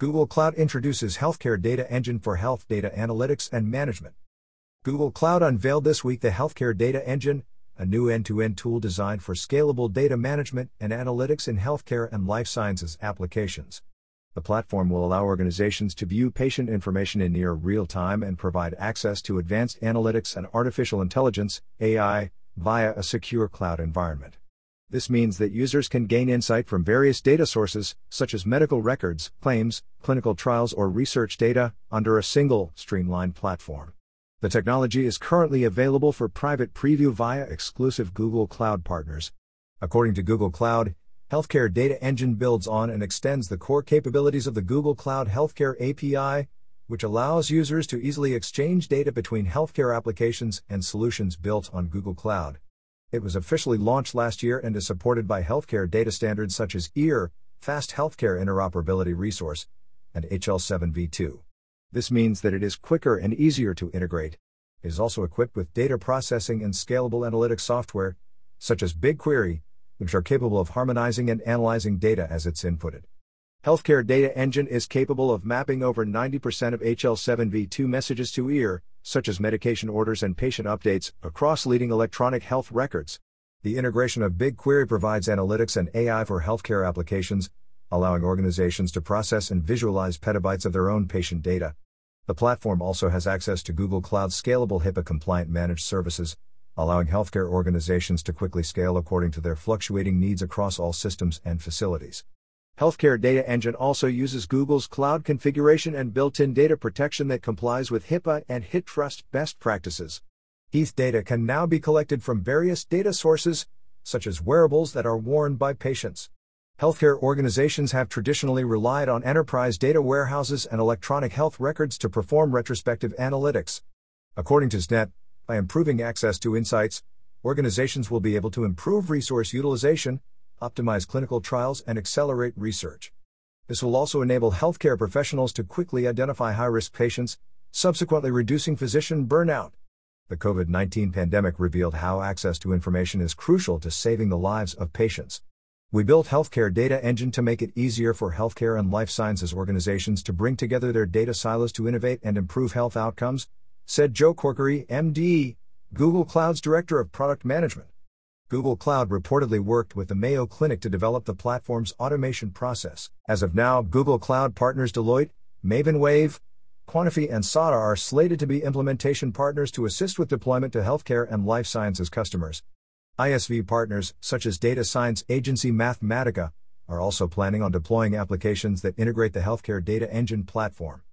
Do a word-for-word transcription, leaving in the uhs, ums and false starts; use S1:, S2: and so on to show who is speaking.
S1: Google Cloud introduces Healthcare Data Engine for health data analytics and management. Google Cloud unveiled this week the Healthcare Data Engine, a new end-to-end tool designed for scalable data management and analytics in healthcare and life sciences applications. The platform will allow organizations to view patient information in near real time and provide access to advanced analytics and artificial intelligence, A I, via a secure cloud environment. This means that users can gain insight from various data sources, such as medical records, claims, clinical trials, or research data, under a single, streamlined platform. The technology is currently available for private preview via exclusive Google Cloud partners. According to Google Cloud, Healthcare Data Engine builds on and extends the core capabilities of the Google Cloud Healthcare A P I, which allows users to easily exchange data between healthcare applications and solutions built on Google Cloud. It was officially launched last year and is supported by healthcare data standards such as E A R, Fast Healthcare Interoperability Resource, and H L seven v two. This means that it is quicker and easier to integrate. It is also equipped with data processing and scalable analytics software, such as BigQuery, which are capable of harmonizing and analyzing data as it's inputted. Healthcare Data Engine is capable of mapping over ninety percent of H L seven v two messages to E A R, such as medication orders and patient updates, across leading electronic health records. The integration of BigQuery provides analytics and A I for healthcare applications, allowing organizations to process and visualize petabytes of their own patient data. The platform also has access to Google Cloud's scalable HIPAA-compliant managed services, allowing healthcare organizations to quickly scale according to their fluctuating needs across all systems and facilities. Healthcare Data Engine also uses Google's cloud configuration and built-in data protection that complies with HIPAA and HITRUST best practices. Health data can now be collected from various data sources, such as wearables that are worn by patients. Healthcare organizations have traditionally relied on enterprise data warehouses and electronic health records to perform retrospective analytics. According to S N E T, by improving access to insights, organizations will be able to improve resource utilization, optimize clinical trials, and accelerate research. This will also enable healthcare professionals to quickly identify high-risk patients, subsequently reducing physician burnout. The COVID nineteen pandemic revealed how access to information is crucial to saving the lives of patients. We built Healthcare Data Engine to make it easier for healthcare and life sciences organizations to bring together their data silos to innovate and improve health outcomes, said Joe Corkery, M D, Google Cloud's Director of Product Management. Google Cloud reportedly worked with the Mayo Clinic to develop the platform's automation process. As of now, Google Cloud partners Deloitte, Maven Wave, Quantifi, and S A D A are slated to be implementation partners to assist with deployment to healthcare and life sciences customers. I S V partners, such as data science agency Mathematica, are also planning on deploying applications that integrate the Healthcare Data Engine platform.